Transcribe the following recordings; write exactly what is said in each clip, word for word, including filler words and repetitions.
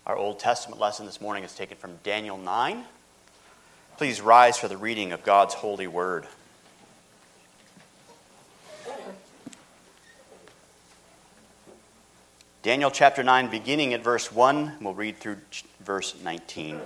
Our Old Testament lesson this morning is taken from Daniel nine. Please rise for the reading of God's holy word. Daniel chapter nine, beginning at verse one, we'll read through verse nineteen.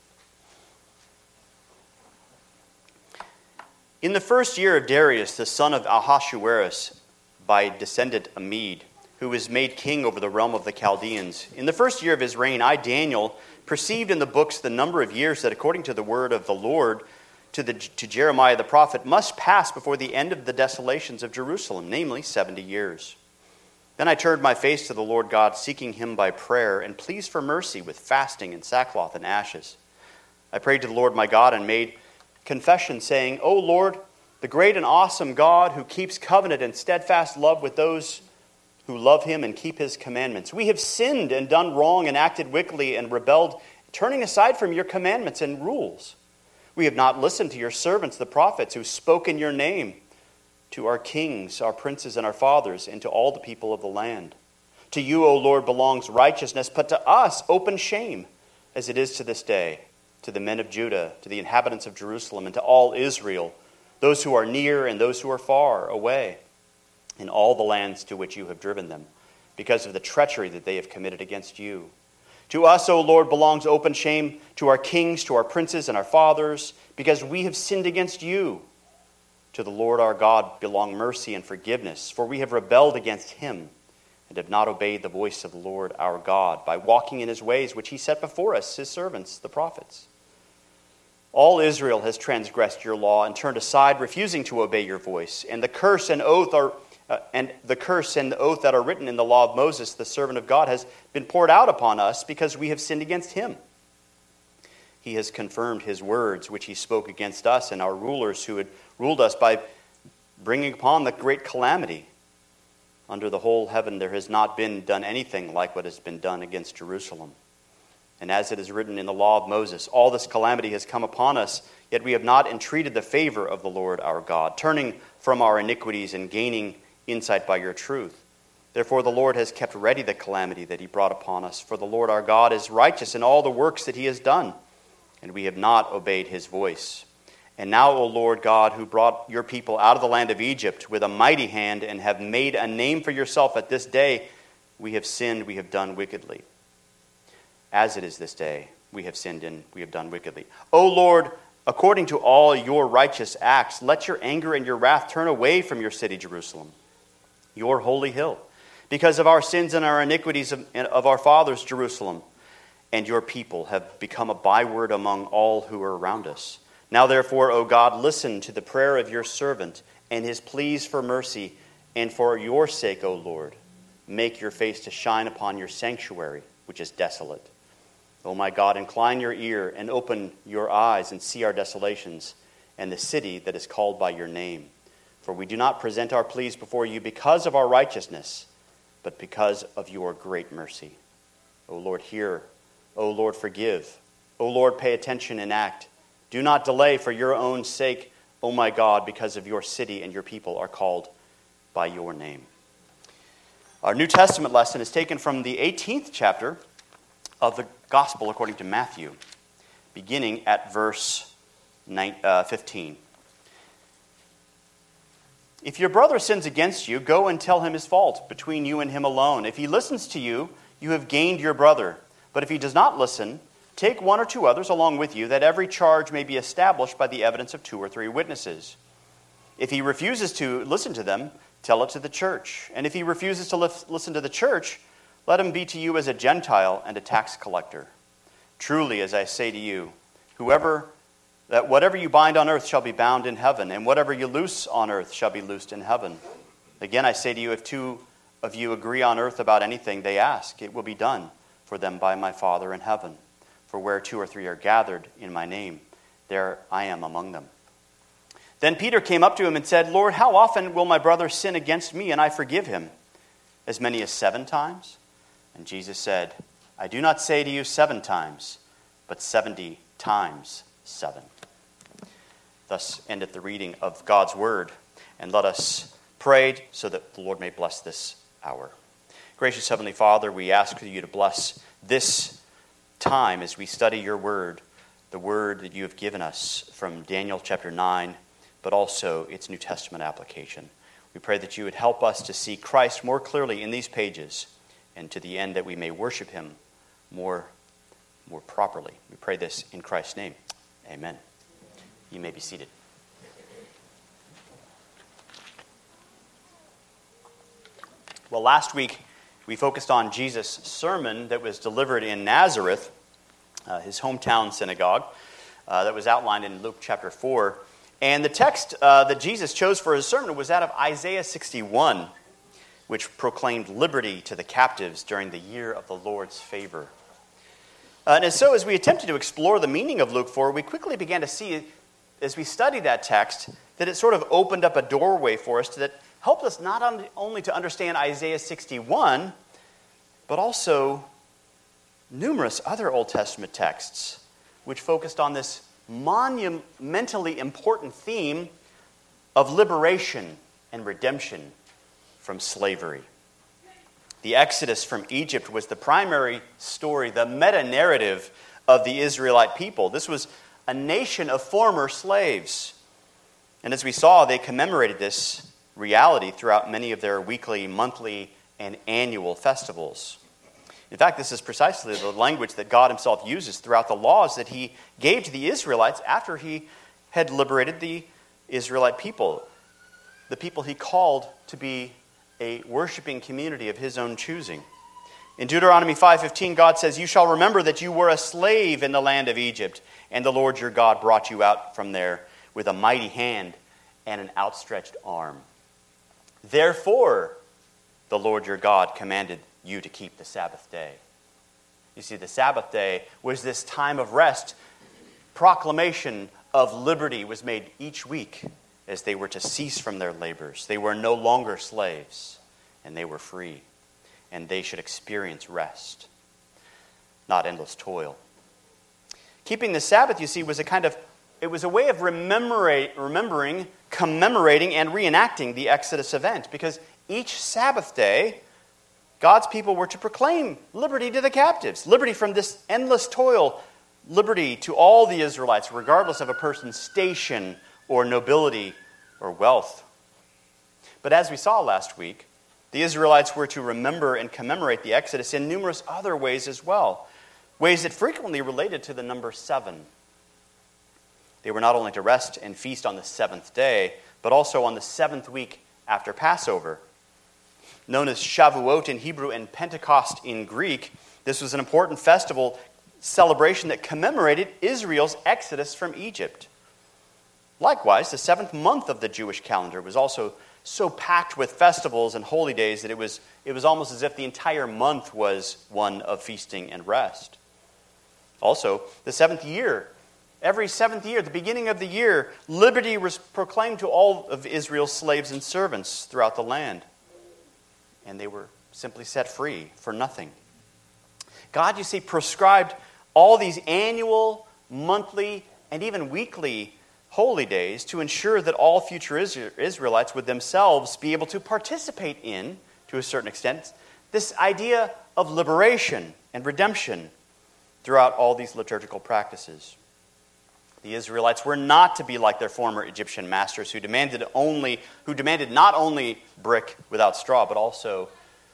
In the first year of Darius, the son of Ahasuerus, by descendant a Mede, who was made king over the realm of the Chaldeans. In the first year of his reign, I, Daniel, perceived in the books the number of years that, according to the word of the Lord to, the, to Jeremiah the prophet, must pass before the end of the desolations of Jerusalem, namely seventy years. Then I turned my face to the Lord God, seeking him by prayer, and pleased for mercy with fasting and sackcloth and ashes. I prayed to the Lord my God and made confession, saying, O Lord, the great and awesome God who keeps covenant and steadfast love with those who love him and keep his commandments. We have sinned and done wrong and acted wickedly and rebelled, turning aside from your commandments and rules. We have not listened to your servants, the prophets, who spoke in your name, to our kings, our princes, and our fathers, and to all the people of the land. To you, O Lord, belongs righteousness, but to us open shame, as it is to this day, to the men of Judah, to the inhabitants of Jerusalem, and to all Israel, those who are near and those who are far away, in all the lands to which you have driven them, because of the treachery that they have committed against you. To us, O Lord, belongs open shame, to our kings, to our princes, and our fathers, because we have sinned against you. To the Lord our God belong mercy and forgiveness, for we have rebelled against him, and have not obeyed the voice of the Lord our God, by walking in his ways which he set before us, his servants, the prophets. All Israel has transgressed your law and turned aside, refusing to obey your voice, and the curse and oath are Uh, and the curse and the oath that are written in the law of Moses, the servant of God, has been poured out upon us because we have sinned against him. He has confirmed his words, which he spoke against us and our rulers who had ruled us, by bringing upon the great calamity. Under the whole heaven there has not been done anything like what has been done against Jerusalem. And as it is written in the law of Moses, all this calamity has come upon us, yet we have not entreated the favor of the Lord our God, turning from our iniquities and gaining insight by your truth. Therefore the Lord has kept ready the calamity that he brought upon us. For the Lord our God is righteous in all the works that he has done, and we have not obeyed his voice. And now, O Lord God, who brought your people out of the land of Egypt with a mighty hand, and have made a name for yourself at this day, we have sinned, we have done wickedly. As it is this day, we have sinned and we have done wickedly. O Lord, according to all your righteous acts, let your anger and your wrath turn away from your city, Jerusalem, your holy hill, because of our sins and our iniquities of, of our fathers, Jerusalem, and your people have become a byword among all who are around us. Now therefore, O God, listen to the prayer of your servant and his pleas for mercy, and for your sake, O Lord, make your face to shine upon your sanctuary, which is desolate. O my God, incline your ear and open your eyes and see our desolations and the city that is called by your name. For we do not present our pleas before you because of our righteousness, but because of your great mercy. O Lord, hear. O Lord, forgive. O Lord, pay attention and act. Do not delay for your own sake, O my God, because of your city and your people are called by your name. Our New Testament lesson is taken from the eighteenth chapter of the Gospel according to Matthew, beginning at verse fifteen. If your brother sins against you, go and tell him his fault between you and him alone. If he listens to you, you have gained your brother. But if he does not listen, take one or two others along with you, that every charge may be established by the evidence of two or three witnesses. If he refuses to listen to them, tell it to the church. And if he refuses to listen to the church, let him be to you as a Gentile and a tax collector. Truly, as I say to you, whoever that whatever you bind on earth shall be bound in heaven, and whatever you loose on earth shall be loosed in heaven. Again, I say to you, if two of you agree on earth about anything they ask, it will be done for them by my Father in heaven. For where two or three are gathered in my name, there I am among them. Then Peter came up to him and said, Lord, how often will my brother sin against me and I forgive him? As many as seven times? And Jesus said, I do not say to you seven times, but seventy times seven. Thus endeth the reading of God's word. And let us pray so that the Lord may bless this hour. Gracious Heavenly Father, we ask you to bless this time as we study your word, the word that you have given us from Daniel chapter nine, but also its New Testament application. We pray that you would help us to see Christ more clearly in these pages, and to the end that we may worship him more, more properly. We pray this in Christ's name. Amen. You may be seated. Well, last week we focused on Jesus' sermon that was delivered in Nazareth, uh, his hometown synagogue, uh, that was outlined in Luke chapter four. And the text uh, that Jesus chose for his sermon was out of Isaiah sixty-one, which proclaimed liberty to the captives during the year of the Lord's favor. Uh, and so as we attempted to explore the meaning of Luke four, we quickly began to see, as we studied that text, that it sort of opened up a doorway for us that helped us not only to understand Isaiah sixty-one, but also numerous other Old Testament texts which focused on this monumentally important theme of liberation and redemption from slavery. The Exodus from Egypt was the primary story, the meta-narrative of the Israelite people. This was a nation of former slaves. And as we saw, they commemorated this reality throughout many of their weekly, monthly, and annual festivals. In fact, this is precisely the language that God himself uses throughout the laws that he gave to the Israelites after he had liberated the Israelite people, the people he called to be a worshiping community of his own choosing. In Deuteronomy five fifteen, God says, "You shall remember that you were a slave in the land of Egypt, and the Lord your God brought you out from there with a mighty hand and an outstretched arm. Therefore, the Lord your God commanded you to keep the Sabbath day." You see, the Sabbath day was this time of rest. Proclamation of liberty was made each week as they were to cease from their labors. They were no longer slaves, and they were free, and they should experience rest, not endless toil. Keeping the Sabbath, you see, was a kind of, it was a way of remembering, remembering, commemorating, and reenacting the Exodus event, because each Sabbath day, God's people were to proclaim liberty to the captives, liberty from this endless toil, liberty to all the Israelites, regardless of a person's station or nobility or wealth. But as we saw last week, the Israelites were to remember and commemorate the Exodus in numerous other ways as well, ways that frequently related to the number seven. They were not only to rest and feast on the seventh day, but also on the seventh week after Passover. Known as Shavuot in Hebrew and Pentecost in Greek, this was an important festival celebration that commemorated Israel's exodus from Egypt. Likewise, the seventh month of the Jewish calendar was also so packed with festivals and holy days that it was, it was almost as if the entire month was one of feasting and rest. Also, the seventh year, every seventh year, the beginning of the year, liberty was proclaimed to all of Israel's slaves and servants throughout the land. And they were simply set free for nothing. God, you see, prescribed all these annual, monthly, and even weekly holy days to ensure that all future Israelites would themselves be able to participate in, to a certain extent, this idea of liberation and redemption throughout all these liturgical practices. The Israelites were not to be like their former Egyptian masters who demanded only, who demanded not only brick without straw, but also,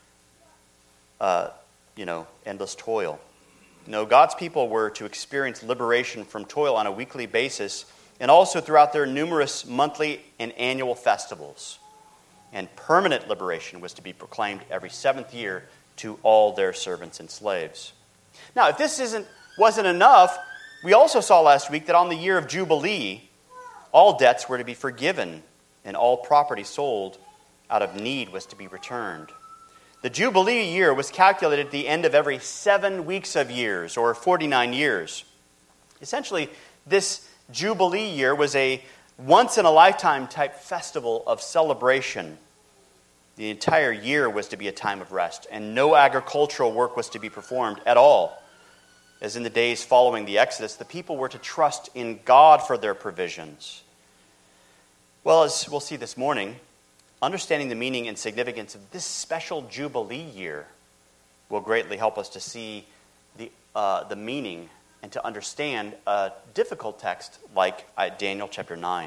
uh, you know, endless toil. No, God's people were to experience liberation from toil on a weekly basis, and also throughout their numerous monthly and annual festivals. And permanent liberation was to be proclaimed every seventh year to all their servants and slaves. Now, if this isn't wasn't enough, we also saw last week that on the year of Jubilee, all debts were to be forgiven, and all property sold out of need was to be returned. The Jubilee year was calculated at the end of every seven weeks of years, or forty-nine years. Essentially, this Jubilee year was a once-in-a-lifetime type festival of celebration. The entire year was to be a time of rest, and no agricultural work was to be performed at all. As in the days following the Exodus, the people were to trust in God for their provisions. Well, as we'll see this morning, understanding the meaning and significance of this special Jubilee year will greatly help us to see the, uh, the meaning and to understand a difficult text like uh, Daniel chapter nine.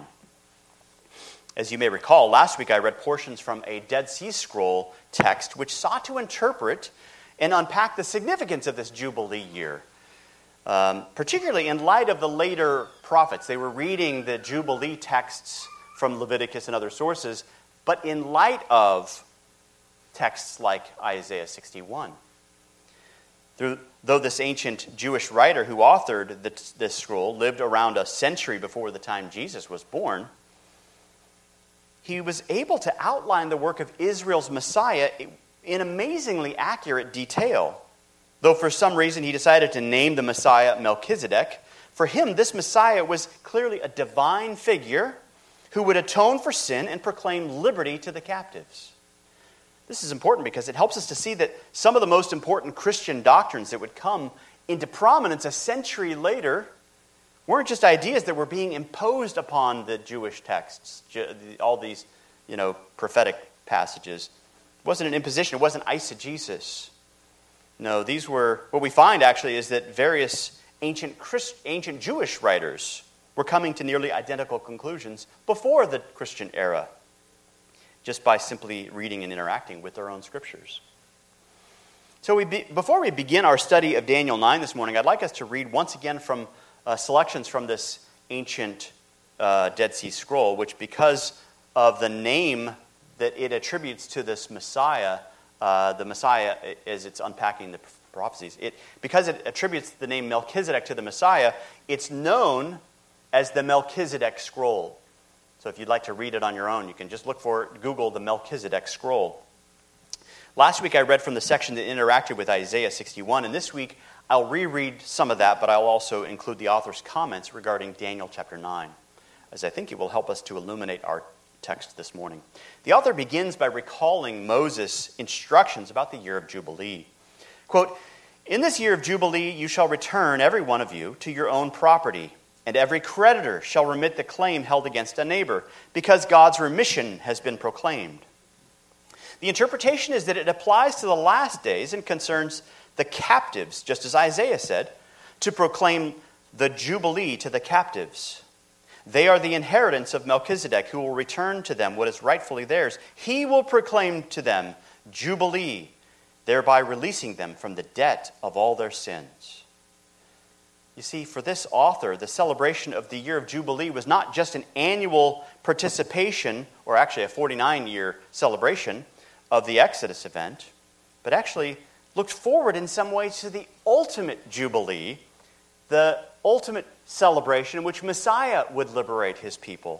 As you may recall, last week I read portions from a Dead Sea Scroll text which sought to interpret and unpack the significance of this Jubilee year, um, particularly in light of the later prophets. They were reading the Jubilee texts from Leviticus and other sources, but in light of texts like Isaiah sixty-one. Through, though this ancient Jewish writer who authored this, this scroll lived around a century before the time Jesus was born, he was able to outline the work of Israel's Messiah in amazingly accurate detail. Though for some reason he decided to name the Messiah Melchizedek, for him this Messiah was clearly a divine figure who would atone for sin and proclaim liberty to the captives. This is important because it helps us to see that some of the most important Christian doctrines that would come into prominence a century later weren't just ideas that were being imposed upon the Jewish texts, all these, you know, prophetic passages. It wasn't an imposition. It wasn't eisegesis. No, these were, what we find actually is that various ancient Christ, ancient Jewish writers were coming to nearly identical conclusions before the Christian era, just by simply reading and interacting with their own scriptures. So we be, before we begin our study of Daniel nine this morning, I'd like us to read once again from Uh, selections from this ancient uh, Dead Sea Scroll, which because of the name that it attributes to this Messiah, uh, the Messiah as it's unpacking the prophecies, it because it attributes the name Melchizedek to the Messiah, it's known as the Melchizedek Scroll. So if you'd like to read it on your own, you can just look for it, Google the Melchizedek Scroll. Last week I read from the section that interacted with Isaiah sixty-one, and this week I'll reread some of that, but I'll also include the author's comments regarding Daniel chapter nine, as I think it will help us to illuminate our text this morning. The author begins by recalling Moses' instructions about the year of Jubilee. Quote, "In this year of Jubilee you shall return, every one of you, to your own property, and every creditor shall remit the claim held against a neighbor, because God's remission has been proclaimed." The interpretation is that it applies to the last days and concerns the captives, just as Isaiah said, to proclaim the Jubilee to the captives. They are the inheritance of Melchizedek, who will return to them what is rightfully theirs. He will proclaim to them Jubilee, thereby releasing them from the debt of all their sins. You see, for this author, the celebration of the year of Jubilee was not just an annual participation, or actually a forty-nine-year celebration of the Exodus event, but actually looked forward in some ways to the ultimate Jubilee, the ultimate celebration in which Messiah would liberate his people.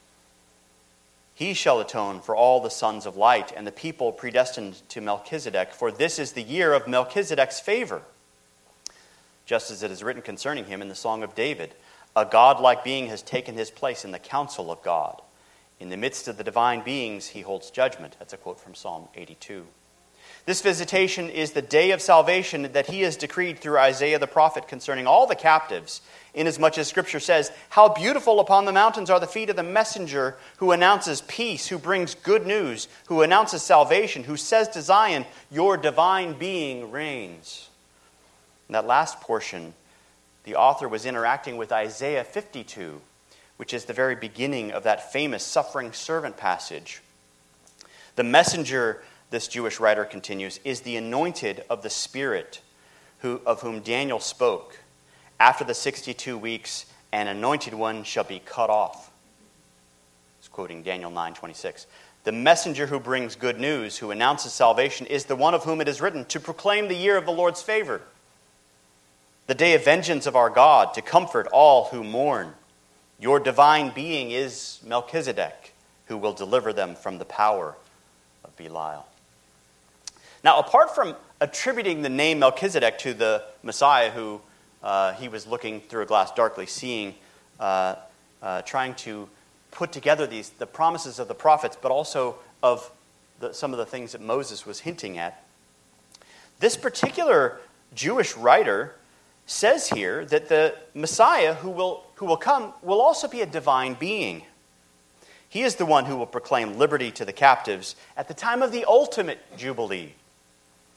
He shall atone for all the sons of light and the people predestined to Melchizedek, for this is the year of Melchizedek's favor. Just as it is written concerning him in the Song of David, a godlike being has taken his place in the council of God. In the midst of the divine beings, he holds judgment. That's a quote from Psalm eighty-two. This visitation is the day of salvation that he has decreed through Isaiah the prophet concerning all the captives, inasmuch as Scripture says, "How beautiful upon the mountains are the feet of the messenger who announces peace, who brings good news, who announces salvation, who says to Zion, your divine being reigns." In that last portion, the author was interacting with Isaiah fifty-two, which is the very beginning of that famous suffering servant passage. The messenger, this Jewish writer continues, is the anointed of the Spirit, who, of whom Daniel spoke. After the sixty-two weeks, an anointed one shall be cut off. It's quoting Daniel nine twenty-six. The messenger who brings good news, who announces salvation, is the one of whom it is written, to proclaim the year of the Lord's favor, the day of vengeance of our God, to comfort all who mourn. Your divine being is Melchizedek, who will deliver them from the power of Belial. Now, apart from attributing the name Melchizedek to the Messiah who uh, he was looking through a glass darkly seeing, uh, uh, trying to put together these the promises of the prophets, but also of the, some of the things that Moses was hinting at, this particular Jewish writer says here that the Messiah who will, who will come will also be a divine being. He is the one who will proclaim liberty to the captives at the time of the ultimate Jubilee.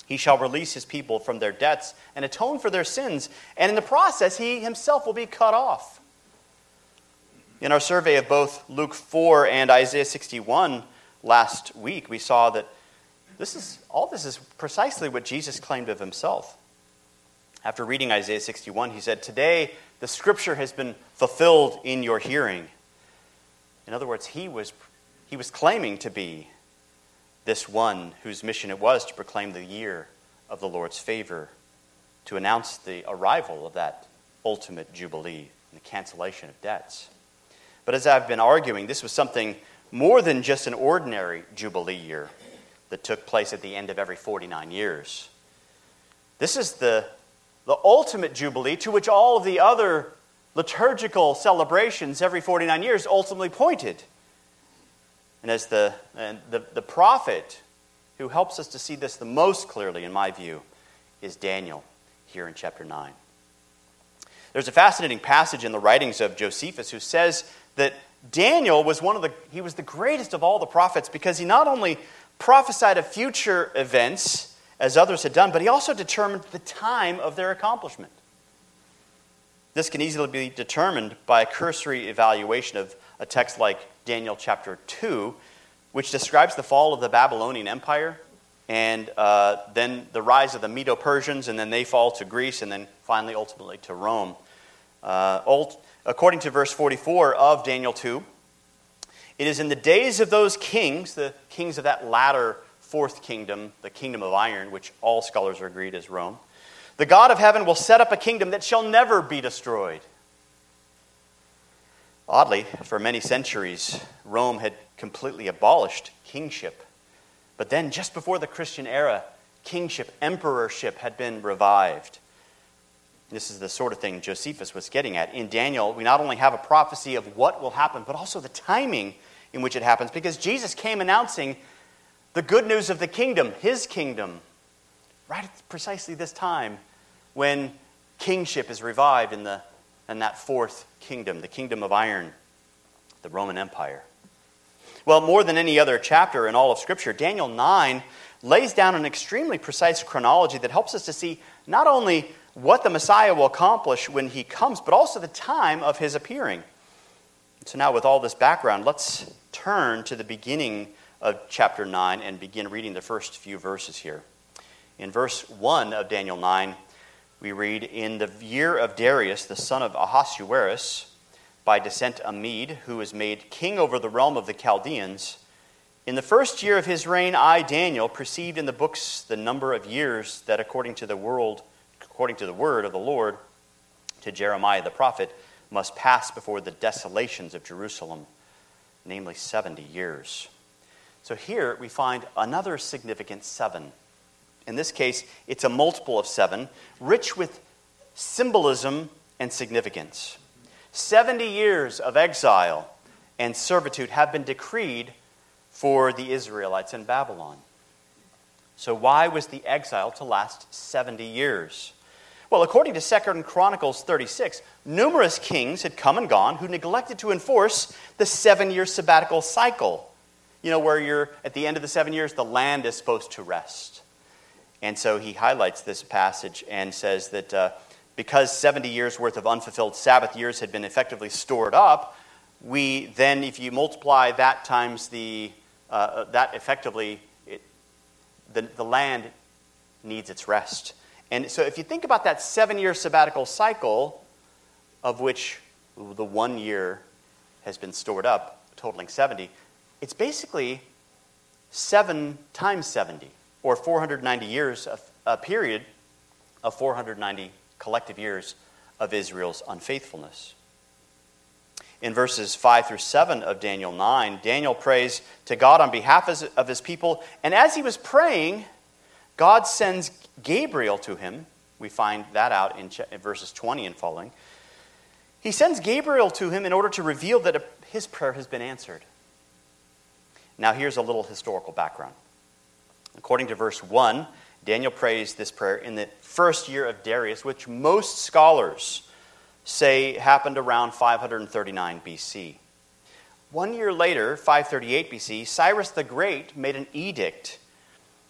He shall release his people from their debts and atone for their sins, and in the process he himself will be cut off. In our survey of both Luke four and Isaiah sixty-one last week, we saw that this is all this is precisely what Jesus claimed of himself. After reading Isaiah sixty-one, he said, "Today the scripture has been fulfilled in your hearing." In other words, he was he was claiming to be this one whose mission it was to proclaim the year of the Lord's favor, to announce the arrival of that ultimate jubilee and the cancellation of debts. But as I've been arguing, this was something more than just an ordinary jubilee year that took place at the end of every forty-nine years. This is the, the ultimate jubilee to which all of the other liturgical celebrations every forty-nine years ultimately pointed. And as the, and the, the prophet who helps us to see this the most clearly, in my view, is Daniel here in chapter nine. There's a fascinating passage in the writings of Josephus who says that Daniel was one of the, he was the greatest of all the prophets because he not only prophesied of future events as others had done, but he also determined the time of their accomplishment. This can easily be determined by a cursory evaluation of a text like Daniel chapter two, which describes the fall of the Babylonian Empire, and uh, then the rise of the Medo-Persians, and then they fall to Greece, and then finally, ultimately, to Rome. Uh, ult- according to verse forty-four of Daniel two, it is in the days of those kings, the kings of that latter fourth kingdom, the kingdom of iron, which all scholars are agreed is Rome, the God of heaven will set up a kingdom that shall never be destroyed. Oddly, for many centuries, Rome had completely abolished kingship. But then, just before the Christian era, kingship, emperorship had been revived. This is the sort of thing Josephus was getting at. In Daniel, we not only have a prophecy of what will happen, but also the timing in which it happens, because Jesus came announcing the good news of the kingdom, his kingdom, right at precisely this time when kingship is revived in the in that fourth kingdom, the kingdom of iron, the Roman Empire. Well, more than any other chapter in all of Scripture, Daniel nine lays down an extremely precise chronology that helps us to see not only what the Messiah will accomplish when he comes, but also the time of his appearing. So now, with all this background, let's turn to the beginning of chapter nine and begin reading the first few verses here. In verse one of Daniel nine, we read, "In the year of Darius, the son of Ahasuerus, by descent a Mede, who was made king over the realm of the Chaldeans, in the first year of his reign, I, Daniel, perceived in the books the number of years that according to the world, according to the word of the Lord, to Jeremiah the prophet, must pass before the desolations of Jerusalem, namely seventy years." So here we find another significant seven. In this case, it's a multiple of seven, rich with symbolism and significance. Seventy years of exile and servitude have been decreed for the Israelites in Babylon. So why was the exile to last seventy years? Well, according to Second Chronicles thirty-six, numerous kings had come and gone who neglected to enforce the seven-year sabbatical cycle. You know, where you're at the end of the seven years, the land is supposed to rest. And so he highlights this passage and says that uh, because seventy years worth of unfulfilled Sabbath years had been effectively stored up, we then, if you multiply that times the, uh, that effectively, it, the, the land needs its rest. And so if you think about that seven-year sabbatical cycle, of which the one year has been stored up, totaling seventy, it's basically seven times seventy. Or four hundred ninety years, of, a period of four hundred ninety collective years of Israel's unfaithfulness. In verses five through seven of Daniel nine, Daniel prays to God on behalf of his people, and as he was praying, God sends Gabriel to him. We find that out in verses twenty and following. He sends Gabriel to him in order to reveal that his prayer has been answered. Now here's a little historical background. According to verse one, Daniel prays this prayer in the first year of Darius, which most scholars say happened around five hundred thirty-nine B C. One year later, five thirty-eight B C, Cyrus the Great made an edict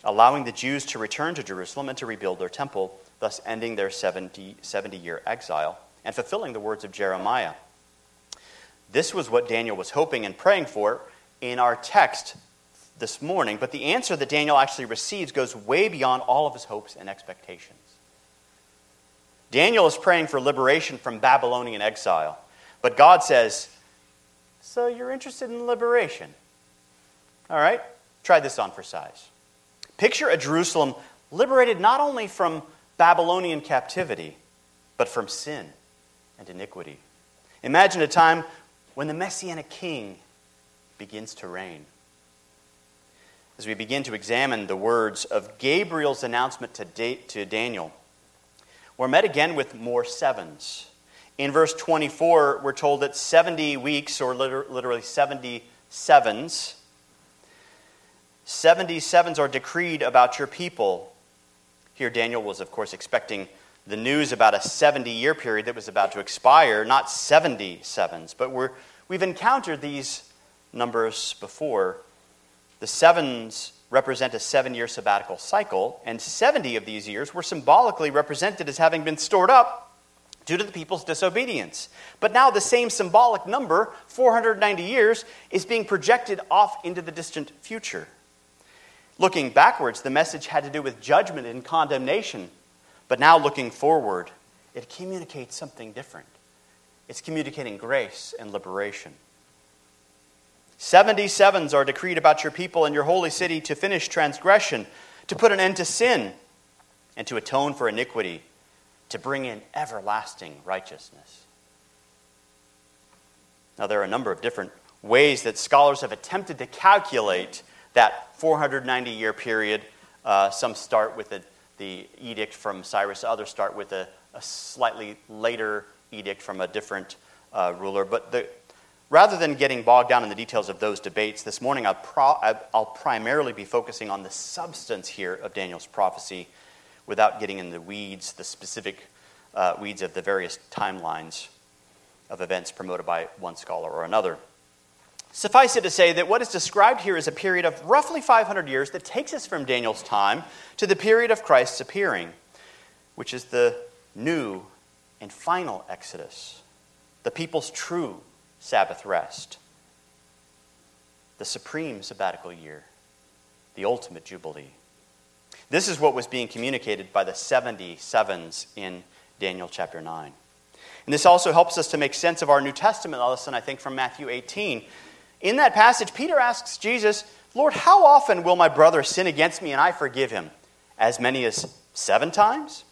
allowing the Jews to return to Jerusalem and to rebuild their temple, thus ending their seventy-year exile and fulfilling the words of Jeremiah. This was what Daniel was hoping and praying for in our text this morning, but the answer that Daniel actually receives goes way beyond all of his hopes and expectations. Daniel is praying for liberation from Babylonian exile, but God says, so you're interested in liberation? All right, try this on for size. Picture a Jerusalem liberated not only from Babylonian captivity, but from sin and iniquity. Imagine a time when the Messianic king begins to reign. As we begin to examine the words of Gabriel's announcement to, da- to Daniel, we're met again with more sevens. In verse twenty-four, we're told that seventy weeks, or liter- literally seventy sevens, seventy sevens are decreed about your people. Here Daniel was, of course, expecting the news about a seventy-year period that was about to expire, not seventy sevens. But we're, we've encountered these numbers before. The sevens represent a seven-year sabbatical cycle, and seventy of these years were symbolically represented as having been stored up due to the people's disobedience. But now the same symbolic number, four hundred ninety years, is being projected off into the distant future. Looking backwards, the message had to do with judgment and condemnation. But now looking forward, it communicates something different. It's communicating grace and liberation. Seventy sevens are decreed about your people and your holy city to finish transgression, to put an end to sin, and to atone for iniquity, to bring in everlasting righteousness. Now, there are a number of different ways that scholars have attempted to calculate that four hundred ninety year period. Uh, some start with the, the edict from Cyrus, others start with a, a slightly later edict from a different uh, ruler. But the, rather than getting bogged down in the details of those debates, this morning I'll, pro- I'll primarily be focusing on the substance here of Daniel's prophecy without getting in the weeds, the specific uh, weeds of the various timelines of events promoted by one scholar or another. Suffice it to say that what is described here is a period of roughly five hundred years that takes us from Daniel's time to the period of Christ's appearing, which is the new and final Exodus, the people's true Sabbath rest, the supreme sabbatical year, the ultimate Jubilee. This is what was being communicated by the seventy sevens in Daniel chapter nine. And this also helps us to make sense of our New Testament lesson, I think, from Matthew eighteen. In that passage, Peter asks Jesus, Lord, how often will my brother sin against me and I forgive him? As many as seven times?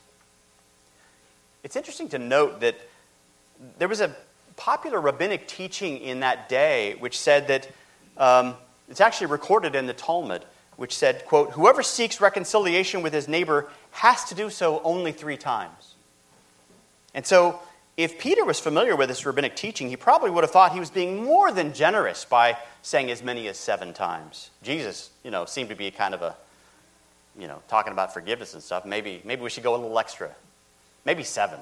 It's interesting to note that there was a popular rabbinic teaching in that day which said that, um, it's actually recorded in the Talmud, which said, quote, whoever seeks reconciliation with his neighbor has to do so only three times. And so, if Peter was familiar with this rabbinic teaching, he probably would have thought he was being more than generous by saying as many as seven times. Jesus, you know, seemed to be kind of a, you know, talking about forgiveness and stuff. Maybe, maybe we should go a little extra. Maybe seven.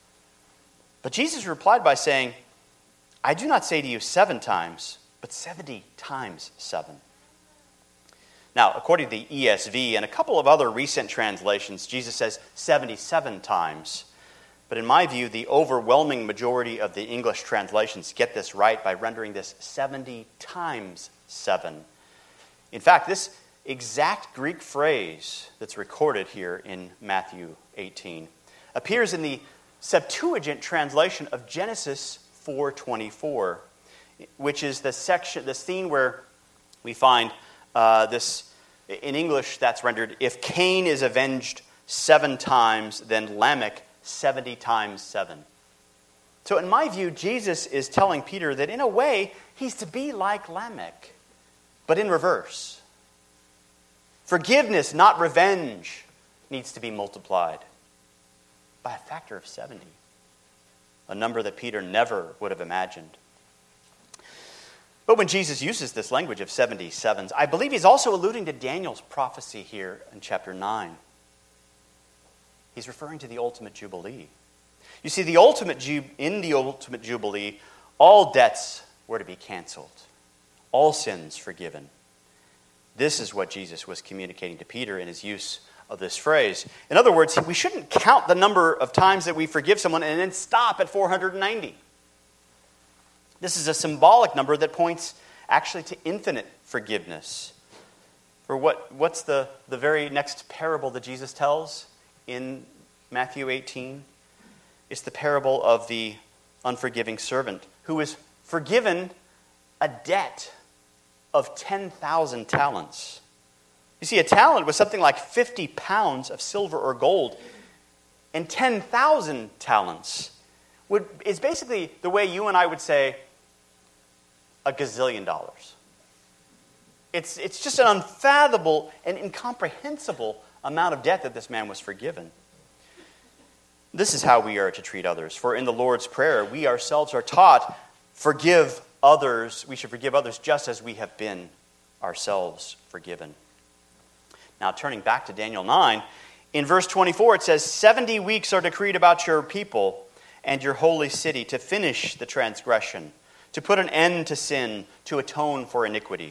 But Jesus replied by saying, I do not say to you seven times, but seventy times seven. Now, according to the E S V and a couple of other recent translations, Jesus says seventy-seven times. But in my view, the overwhelming majority of the English translations get this right by rendering this seventy times seven. In fact, this exact Greek phrase that's recorded here in Matthew eighteen appears in the Septuagint translation of Genesis four twenty-four, which is the section, the scene where we find uh, this, in English that's rendered, if Cain is avenged seven times, then Lamech seventy times seven. So in my view, Jesus is telling Peter that in a way, he's to be like Lamech, but in reverse. Forgiveness, not revenge, needs to be multiplied by a factor of seventy, a number that Peter never would have imagined. But when Jesus uses this language of seventy sevens, I believe he's also alluding to Daniel's prophecy here in chapter nine. He's referring to the ultimate Jubilee. You see, the ultimate ju- in the ultimate Jubilee, all debts were to be canceled, all sins forgiven. This is what Jesus was communicating to Peter in his use of this phrase. In other words, we shouldn't count the number of times that we forgive someone and then stop at four hundred ninety. This is a symbolic number that points actually to infinite forgiveness. For what, what's the, the very next parable that Jesus tells in Matthew eighteen? It's the parable of the unforgiving servant who is forgiven a debt of ten thousand talents. You see, a talent was something like fifty pounds of silver or gold, and ten thousand talents would, is basically the way you and I would say a gazillion dollars. It's, it's just an unfathomable and incomprehensible amount of debt that this man was forgiven. This is how we are to treat others. For in the Lord's Prayer, we ourselves are taught, forgive others, we should forgive others just as we have been ourselves forgiven. Now, turning back to Daniel nine, in verse twenty-four it says, seventy weeks are decreed about your people and your holy city to finish the transgression, to put an end to sin, to atone for iniquity.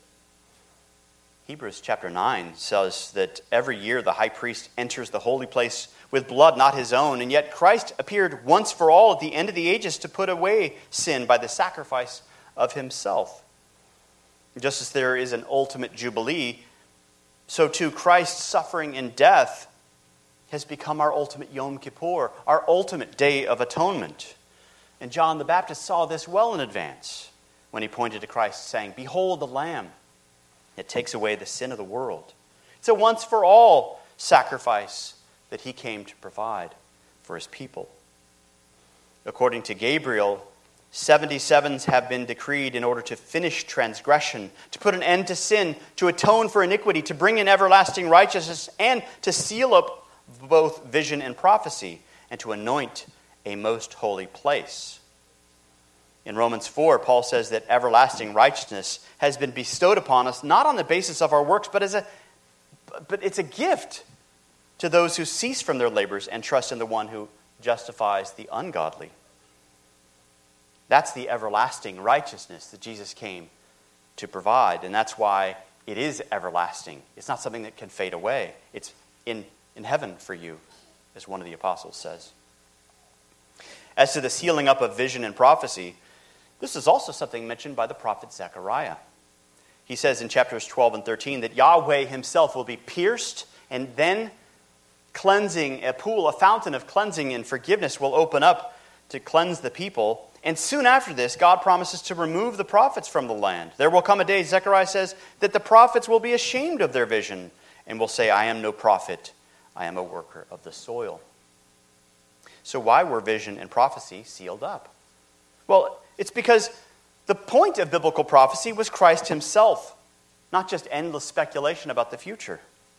Hebrews chapter nine says that every year the high priest enters the holy place with blood not his own, and yet Christ appeared once for all at the end of the ages to put away sin by the sacrifice of himself. Just as there is an ultimate jubilee, so too Christ's suffering and death has become our ultimate Yom Kippur, our ultimate day of atonement. And John the Baptist saw this well in advance when he pointed to Christ, saying, behold the Lamb that takes away the sin of the world. It's a once-for-all sacrifice that he came to provide for his people. According to Gabriel, seventy sevens have been decreed in order to finish transgression, to put an end to sin, to atone for iniquity, to bring in everlasting righteousness, and to seal up both vision and prophecy, and to anoint a most holy place. In Romans four, Paul says that everlasting righteousness has been bestowed upon us, not on the basis of our works, but as a but it's a gift to those who cease from their labors and trust in the one who justifies the ungodly. That's the everlasting righteousness that Jesus came to provide, and that's why it is everlasting. It's not something that can fade away. It's in, in heaven for you, as one of the apostles says. As to the sealing up of vision and prophecy, this is also something mentioned by the prophet Zechariah. He says in chapters twelve and thirteen that Yahweh himself will be pierced, and then cleansing, a pool, a fountain of cleansing and forgiveness will open up to cleanse the people. And soon after this, God promises to remove the prophets from the land. There will come a day, Zechariah says, that the prophets will be ashamed of their vision and will say, I am no prophet, I am a worker of the soil. So why were vision and prophecy sealed up? Well, it's because the point of biblical prophecy was Christ himself, not just endless speculation about the future.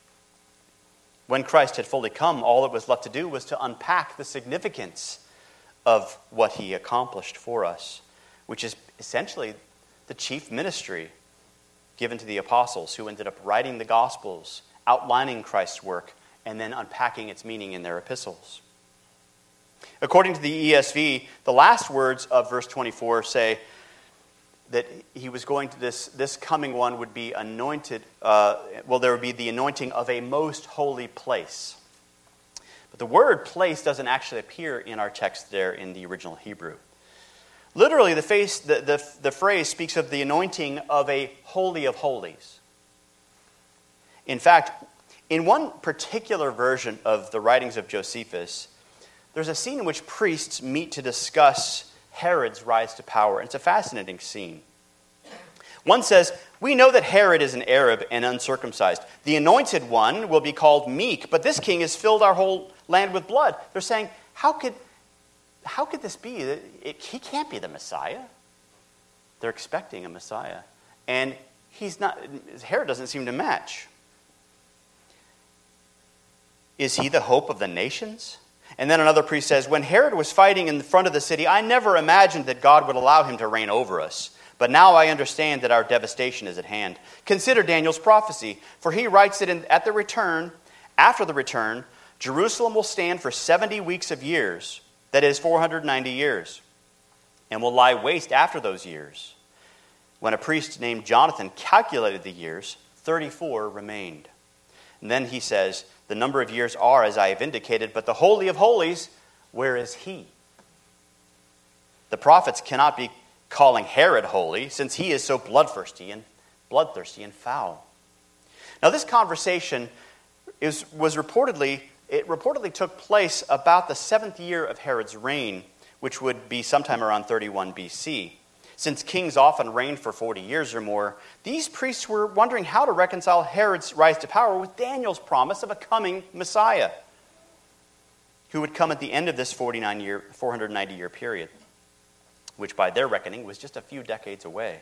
When Christ had fully come, all that was left to do was to unpack the significance of what he accomplished for us, which is essentially the chief ministry given to the apostles, who ended up writing the Gospels, outlining Christ's work, and then unpacking its meaning in their epistles. According to the E S V, the last words of verse twenty-four say that he was going to, this, this coming one would be anointed, uh, well, there would be the anointing of a most holy place. But the word place doesn't actually appear in our text there in the original Hebrew. Literally, the, face, the, the, the phrase speaks of the anointing of a holy of holies. In fact, in one particular version of the writings of Josephus, there's a scene in which priests meet to discuss Herod's rise to power. It's a fascinating scene. One says, we know that Herod is an Arab and uncircumcised. The anointed one will be called meek, but this king has filled our whole land with blood. They're saying, how could, how could this be? It, it, he can't be the Messiah. They're expecting a Messiah. And he's not. Herod doesn't seem to match. Is he the hope of the nations? And then another priest says, when Herod was fighting in front of the city, I never imagined that God would allow him to reign over us. But now I understand that our devastation is at hand. Consider Daniel's prophecy, for he writes that in, at the return, after the return, Jerusalem will stand for seventy weeks of years, that is four hundred ninety years, and will lie waste after those years. When a priest named Jonathan calculated the years, thirty-four remained. And then he says, the number of years are as I have indicated, but the Holy of Holies, where is he? The prophets cannot be calling Herod holy, since he is so bloodthirsty and bloodthirsty and foul. Now this conversation is, was reportedly, it reportedly took place about the seventh year of Herod's reign, which would be sometime around thirty-one B C. Since kings often reigned for forty years or more, these priests were wondering how to reconcile Herod's rise to power with Daniel's promise of a coming Messiah, who would come at the end of this forty-nine year, four hundred ninety year period, which by their reckoning was just a few decades away.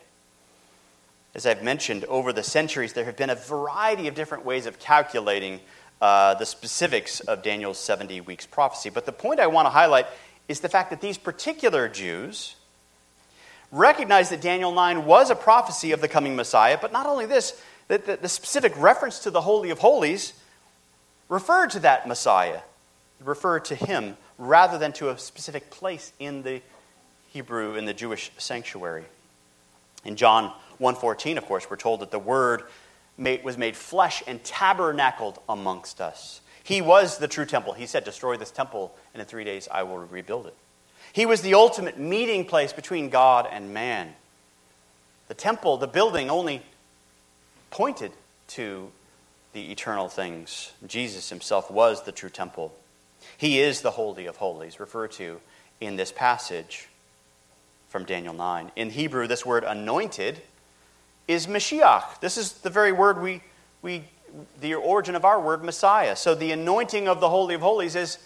As I've mentioned, over the centuries, there have been a variety of different ways of calculating uh, the specifics of Daniel's seventy weeks prophecy. But the point I want to highlight is the fact that these particular Jews recognized that Daniel nine was a prophecy of the coming Messiah, but not only this, that the, the specific reference to the Holy of Holies referred to that Messiah, referred to him, rather than to a specific place in the Hebrew, in the Jewish sanctuary. In John one fourteen, of course, we're told that the Word made, was made flesh and tabernacled amongst us. He was the true temple. He said, destroy this temple, and in three days I will rebuild it. He was the ultimate meeting place between God and man. The temple, the building, only pointed to the eternal things. Jesus himself was the true temple. He is the Holy of Holies, referred to in this passage from Daniel nine. In Hebrew, this word anointed is Mashiach. This is the very word we, we, the origin of our word Messiah. So the anointing of the Holy of Holies is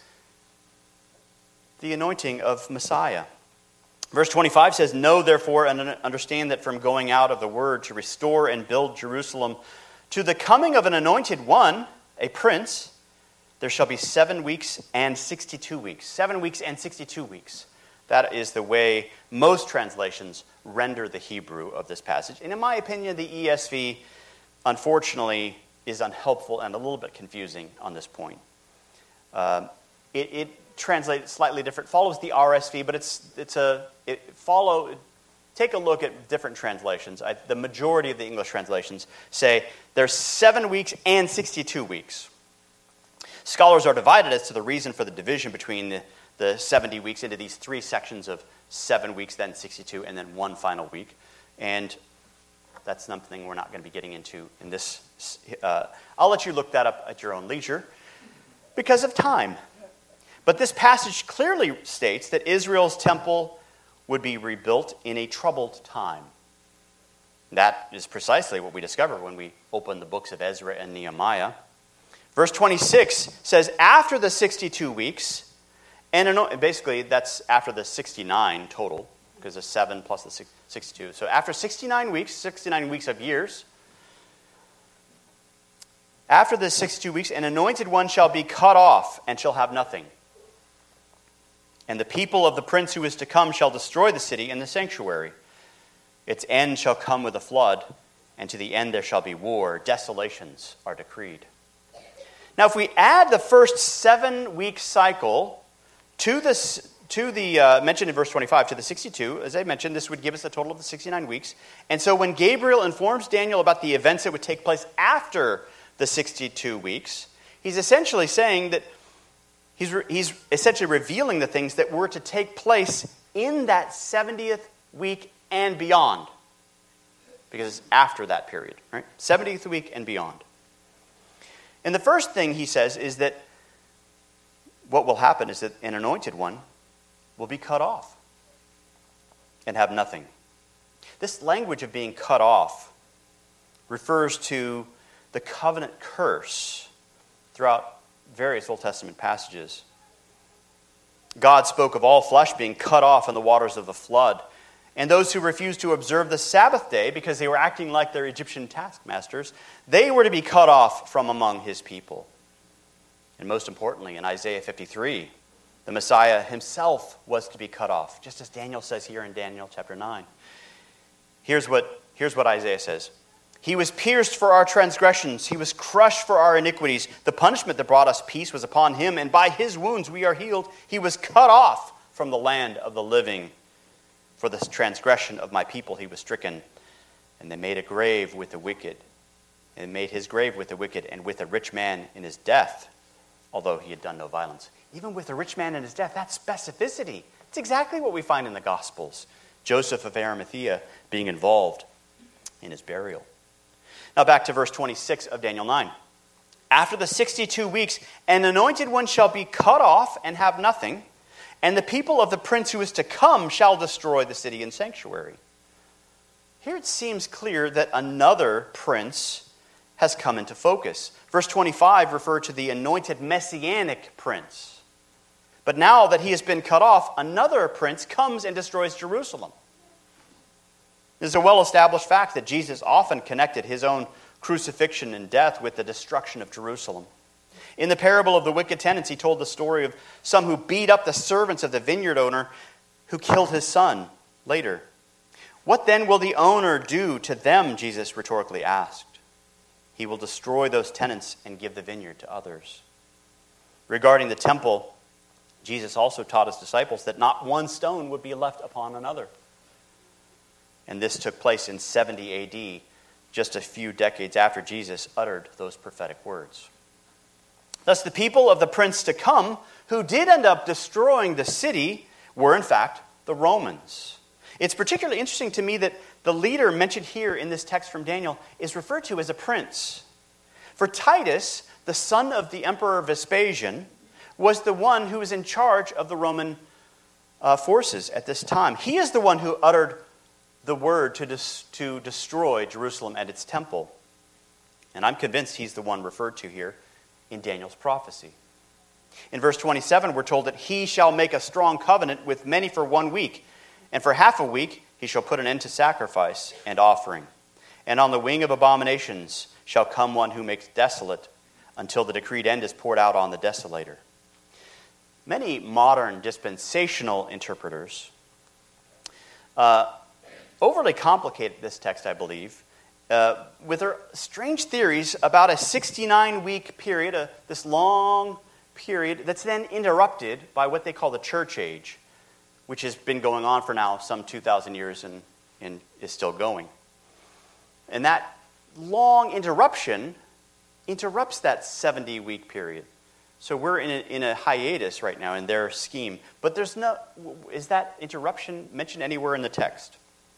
the anointing of Messiah. Verse twenty-five says, know therefore and understand that from going out of the word to restore and build Jerusalem to the coming of an anointed one, a prince, there shall be seven weeks and sixty-two weeks. Seven weeks and sixty-two weeks. That is the way most translations render the Hebrew of this passage. And in my opinion, the E S V, unfortunately, is unhelpful and a little bit confusing on this point. Uh, it, it translates slightly different, follows the R S V, but it's it's a it follow. Take a look at different translations. I, the majority of the English translations say there's seven weeks and sixty-two weeks. Scholars are divided as to the reason for the division between the, the seventy weeks into these three sections of seven weeks, then sixty-two, and then one final week. And that's something we're not going to be getting into in this. Uh, I'll let you look that up at your own leisure because of time. But this passage clearly states that Israel's temple would be rebuilt in a troubled time. That is precisely what we discover when we open the books of Ezra and Nehemiah. Verse twenty-six says, after the sixty-two weeks, and basically that's after the sixty-nine total, because the seven plus the sixty-two. So after sixty-nine weeks, sixty-nine weeks of years, after the sixty-two weeks, an anointed one shall be cut off and shall have nothing. And the people of the prince who is to come shall destroy the city and the sanctuary. Its end shall come with a flood, and to the end there shall be war. Desolations are decreed. Now, if we add the first seven-week cycle to the, to the uh, mentioned in verse twenty-five, to the sixty-two, as I mentioned, this would give us a total of the sixty-nine weeks. And so when Gabriel informs Daniel about the events that would take place after the sixty-two weeks, he's essentially saying that He's, re- he's essentially revealing the things that were to take place in that seventieth week and beyond. Because it's after that period, right? seventieth week and beyond. And the first thing he says is that what will happen is that an anointed one will be cut off and have nothing. This language of being cut off refers to the covenant curse throughout various Old Testament passages. God spoke of all flesh being cut off in the waters of the flood. And those who refused to observe the Sabbath day because they were acting like their Egyptian taskmasters, they were to be cut off from among his people. And most importantly, in Isaiah fifty-three, the Messiah himself was to be cut off, just as Daniel says here in Daniel chapter nine. Here's what, here's what Isaiah says. He was pierced for our transgressions. He was crushed for our iniquities. The punishment that brought us peace was upon him, and by his wounds we are healed. He was cut off from the land of the living. For the transgression of my people he was stricken, and they made a grave with the wicked and made his grave with the wicked and with a rich man in his death, although he had done no violence. Even with a rich man in his death, that's specificity. It's exactly what we find in the Gospels. Joseph of Arimathea being involved in his burial. Now back to verse twenty-six of Daniel nine. After the sixty-two weeks, an anointed one shall be cut off and have nothing, and the people of the prince who is to come shall destroy the city and sanctuary. Here it seems clear that another prince has come into focus. Verse twenty-five referred to the anointed messianic prince. But now that he has been cut off, another prince comes and destroys Jerusalem. It is a well-established fact that Jesus often connected his own crucifixion and death with the destruction of Jerusalem. In the parable of the wicked tenants, he told the story of some who beat up the servants of the vineyard owner who killed his son later. What then will the owner do to them, Jesus rhetorically asked. He will destroy those tenants and give the vineyard to others. Regarding the temple, Jesus also taught his disciples that not one stone would be left upon another. And this took place in seventy A D, just a few decades after Jesus uttered those prophetic words. Thus, the people of the prince to come, who did end up destroying the city, were in fact the Romans. It's particularly interesting to me that the leader mentioned here in this text from Daniel is referred to as a prince. For Titus, the son of the emperor Vespasian, was the one who was in charge of the Roman uh, forces at this time. He is the one who uttered the word to, dis- to destroy Jerusalem and its temple. And I'm convinced he's the one referred to here in Daniel's prophecy. In verse twenty-seven, we're told that he shall make a strong covenant with many for one week, and for half a week he shall put an end to sacrifice and offering. And on the wing of abominations shall come one who makes desolate, until the decreed end is poured out on the desolator. Many modern dispensational interpreters uh, overly complicate this text, I believe, uh, with their strange theories about a sixty-nine week period, uh, this long period that's then interrupted by what they call the church age, which has been going on for now some two thousand years and, and is still going. And that long interruption interrupts that seventy week period. So we're in a, in a hiatus right now in their scheme. But there's no, is that interruption mentioned anywhere in the text?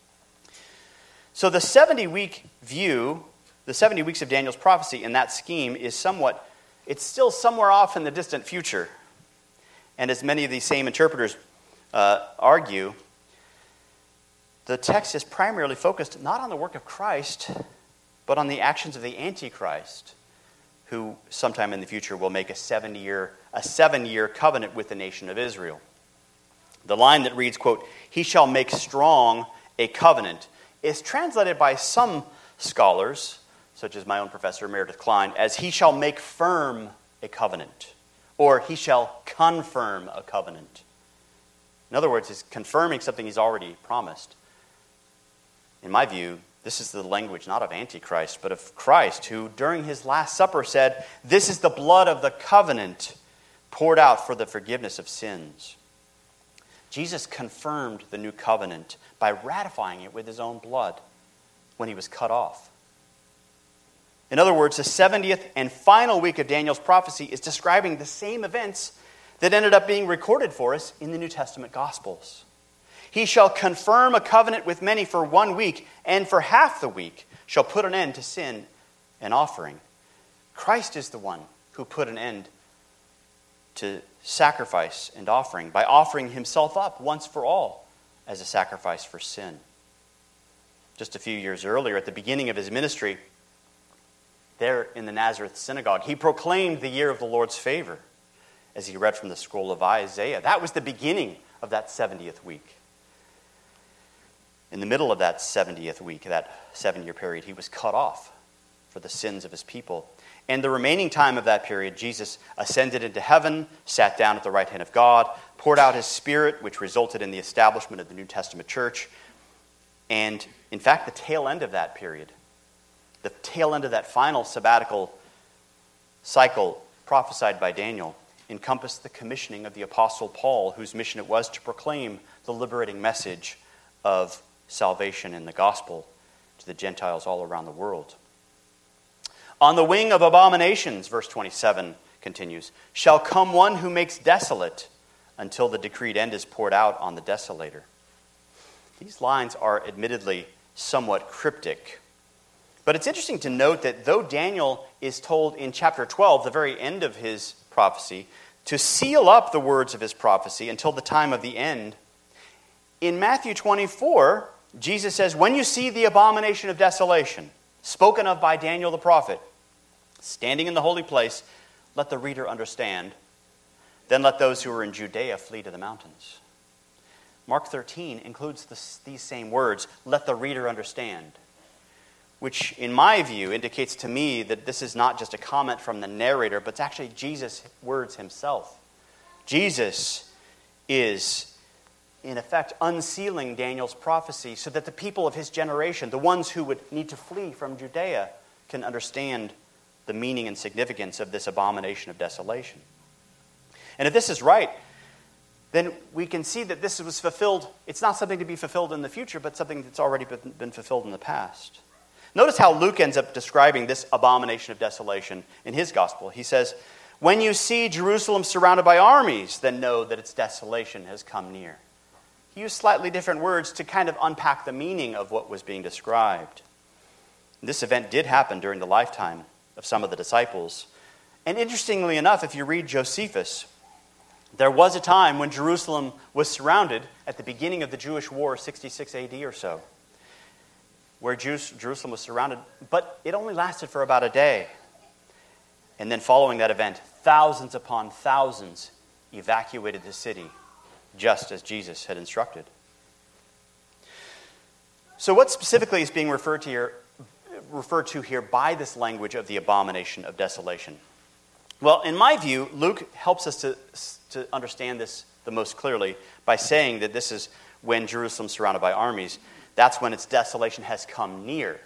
So the seventy week view, the seventy weeks of Daniel's prophecy in that scheme is somewhat, it's still somewhere off in the distant future. And as many of these same interpreters uh, argue, the text is primarily focused not on the work of Christ, but on the actions of the Antichrist, who sometime in the future will make a seven-year a seven-year covenant with the nation of Israel. The line that reads, quote, "He shall make strong a covenant," is translated by some scholars, such as my own professor Meredith Klein, as "he shall make firm a covenant," or "he shall confirm a covenant." In other words, he's confirming something he's already promised. In my view, this is the language not of Antichrist, but of Christ, who during his Last Supper said, "This is the blood of the covenant poured out for the forgiveness of sins." Jesus confirmed the new covenant by ratifying it with his own blood when he was cut off. In other words, the seventieth and final week of Daniel's prophecy is describing the same events that ended up being recorded for us in the New Testament Gospels. He shall confirm a covenant with many for one week, and for half the week shall put an end to sin and offering. Christ is the one who put an end to sacrifice and offering by offering himself up once for all as a sacrifice for sin. Just a few years earlier, at the beginning of his ministry, there in the Nazareth synagogue, he proclaimed the year of the Lord's favor as he read from the scroll of Isaiah. That was the beginning of that seventieth week. In the middle of that seventieth week, that seven-year period, he was cut off for the sins of his people. And the remaining time of that period, Jesus ascended into heaven, sat down at the right hand of God, poured out his Spirit, which resulted in the establishment of the New Testament church. And in fact, the tail end of that period, the tail end of that final sabbatical cycle prophesied by Daniel, encompassed the commissioning of the Apostle Paul, whose mission it was to proclaim the liberating message of salvation in the gospel to the Gentiles all around the world. On the wing of abominations, verse twenty-seven continues, shall come one who makes desolate until the decreed end is poured out on the desolator. These lines are admittedly somewhat cryptic. But it's interesting to note that though Daniel is told in chapter twelve, the very end of his prophecy, to seal up the words of his prophecy until the time of the end, in Matthew twenty-four, Jesus says, when you see the abomination of desolation, spoken of by Daniel the prophet, standing in the holy place, let the reader understand. Then let those who are in Judea flee to the mountains. Mark thirteen includes this, these same words, let the reader understand, which in my view indicates to me that this is not just a comment from the narrator, but it's actually Jesus' words himself. Jesus is, in effect, unsealing Daniel's prophecy so that the people of his generation, the ones who would need to flee from Judea, can understand the meaning and significance of this abomination of desolation. And if this is right, then we can see that this was fulfilled. It's not something to be fulfilled in the future, but something that's already been, been fulfilled in the past. Notice how Luke ends up describing this abomination of desolation in his gospel. He says, when you see Jerusalem surrounded by armies, then know that its desolation has come near. He used slightly different words to kind of unpack the meaning of what was being described. This event did happen during the lifetime of some of the disciples. And interestingly enough, if you read Josephus, there was a time when Jerusalem was surrounded at the beginning of the Jewish War, sixty-six A D or so, where Jews, Jerusalem was surrounded, but it only lasted for about a day. And then following that event, thousands upon thousands evacuated the city, just as Jesus had instructed. So what specifically is being referred to here, referred to here by this language of the abomination of desolation? Well, in my view, Luke helps us to, to understand this the most clearly by saying that this is when Jerusalem's surrounded by armies. That's when its desolation has come near.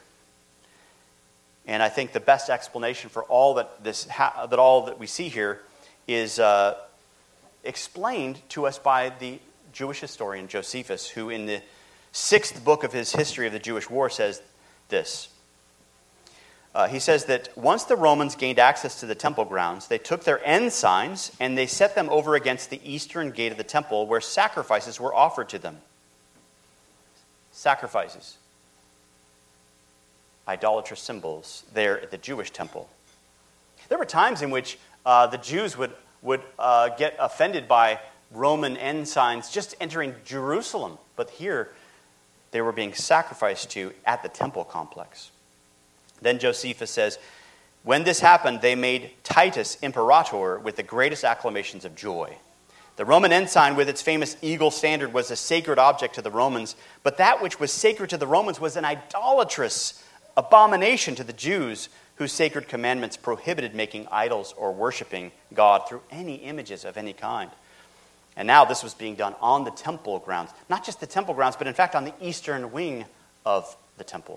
And I think the best explanation for all that this ha- that all that we see here is uh, explained to us by the Jewish historian Josephus, who in the sixth book of his History of the Jewish War says this. Uh, he says that once the Romans gained access to the temple grounds, they took their ensigns and they set them over against the eastern gate of the temple where sacrifices were offered to them. Sacrifices. Idolatrous symbols there at the Jewish temple. There were times in which uh, the Jews would, would uh, get offended by Roman ensigns just entering Jerusalem. But here, they were being sacrificed to at the temple complex. Then Josephus says, when this happened, they made Titus imperator with the greatest acclamations of joy. The Roman ensign with its famous eagle standard was a sacred object to the Romans, but that which was sacred to the Romans was an idolatrous abomination to the Jews, whose sacred commandments prohibited making idols or worshiping God through any images of any kind. And now this was being done on the temple grounds. Not just the temple grounds, but in fact on the eastern wing of the temple.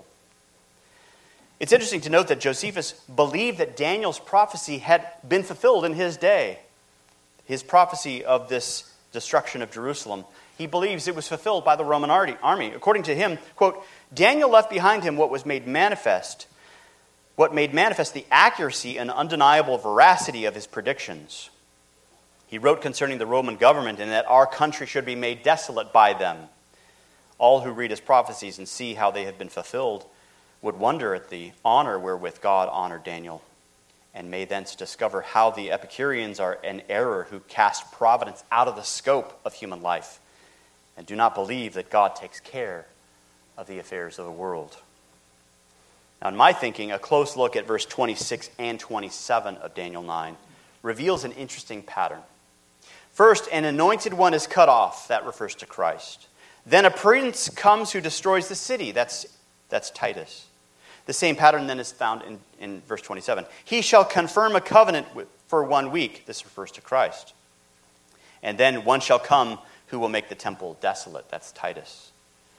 It's interesting to note that Josephus believed that Daniel's prophecy had been fulfilled in his day. His prophecy of this destruction of Jerusalem. He believes it was fulfilled by the Roman army. According to him, quote, Daniel left behind him what was made manifest, what made manifest the accuracy and undeniable veracity of his predictions. He wrote concerning the Roman government and that our country should be made desolate by them. All who read his prophecies and see how they have been fulfilled would wonder at the honor wherewith God honored Daniel, and may thence discover how the Epicureans are in error who cast providence out of the scope of human life and do not believe that God takes care of the affairs of the world. Now, in my thinking, a close look at verse twenty-six and twenty-seven of Daniel nine reveals an interesting pattern. First, an anointed one is cut off. That refers to Christ. Then a prince comes who destroys the city. That's, that's Titus. The same pattern then is found in, in verse twenty-seven. He shall confirm a covenant with, for one week. This refers to Christ. And then one shall come who will make the temple desolate. That's Titus.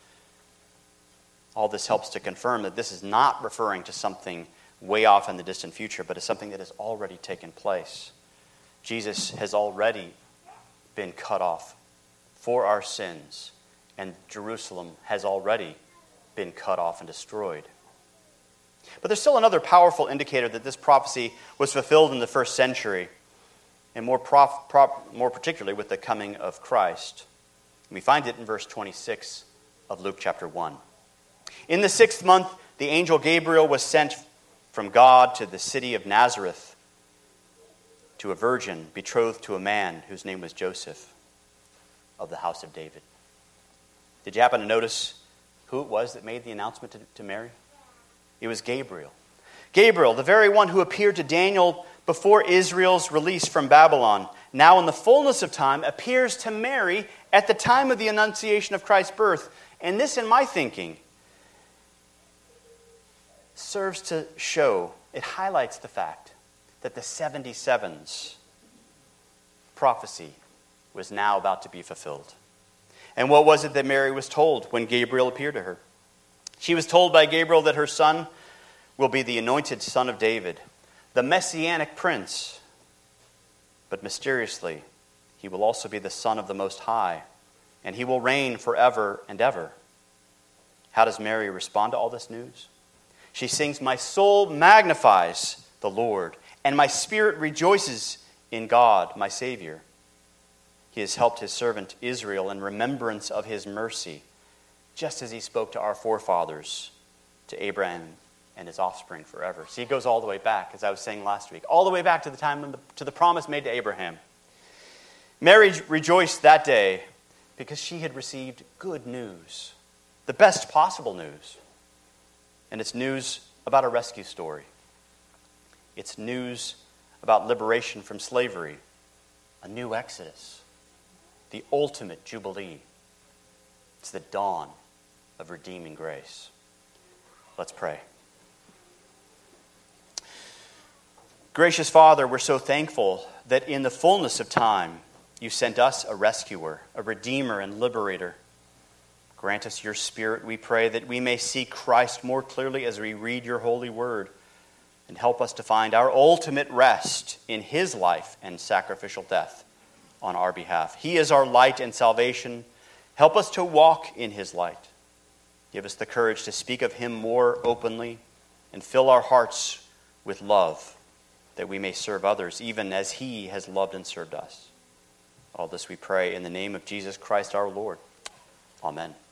All this helps to confirm that this is not referring to something way off in the distant future, but is something that has already taken place. Jesus has already been cut off for our sins, and Jerusalem has already been cut off and destroyed. But there's still another powerful indicator that this prophecy was fulfilled in the first century, and more, prof, prop, more particularly with the coming of Christ. And we find it in verse twenty-six of Luke chapter one. In the sixth month, the angel Gabriel was sent from God to the city of Nazareth to a virgin betrothed to a man whose name was Joseph of the house of David. Did you happen to notice who it was that made the announcement to, to Mary? It was Gabriel. Gabriel, the very one who appeared to Daniel before Israel's release from Babylon, now in the fullness of time appears to Mary at the time of the annunciation of Christ's birth. And this, in my thinking, serves to show, it highlights the fact that the seventy-sevens prophecy was now about to be fulfilled. And what was it that Mary was told when Gabriel appeared to her? She was told by Gabriel that her son will be the anointed son of David, the messianic prince. But mysteriously, he will also be the Son of the Most High, and he will reign forever and ever. How does Mary respond to all this news? She sings, "My soul magnifies the Lord, and my spirit rejoices in God, my Savior. He has helped his servant Israel in remembrance of his mercy, just as he spoke to our forefathers, to Abraham and his offspring forever." See, it goes all the way back, as I was saying last week, all the way back to the time when the, to the promise made to Abraham. Mary rejoiced that day because she had received good news, the best possible news. And it's news about a rescue story. It's news about liberation from slavery, a new exodus, the ultimate jubilee. It's the dawn of redeeming grace. Let's pray. Gracious Father, we're so thankful that in the fullness of time, you sent us a rescuer, a redeemer and liberator. Grant us your Spirit, we pray, that we may see Christ more clearly as we read your holy word, and help us to find our ultimate rest in his life and sacrificial death on our behalf. He is our light and salvation. Help us to walk in his light. Give us the courage to speak of him more openly, and fill our hearts with love, that we may serve others even as he has loved and served us. All this we pray in the name of Jesus Christ our Lord. Amen.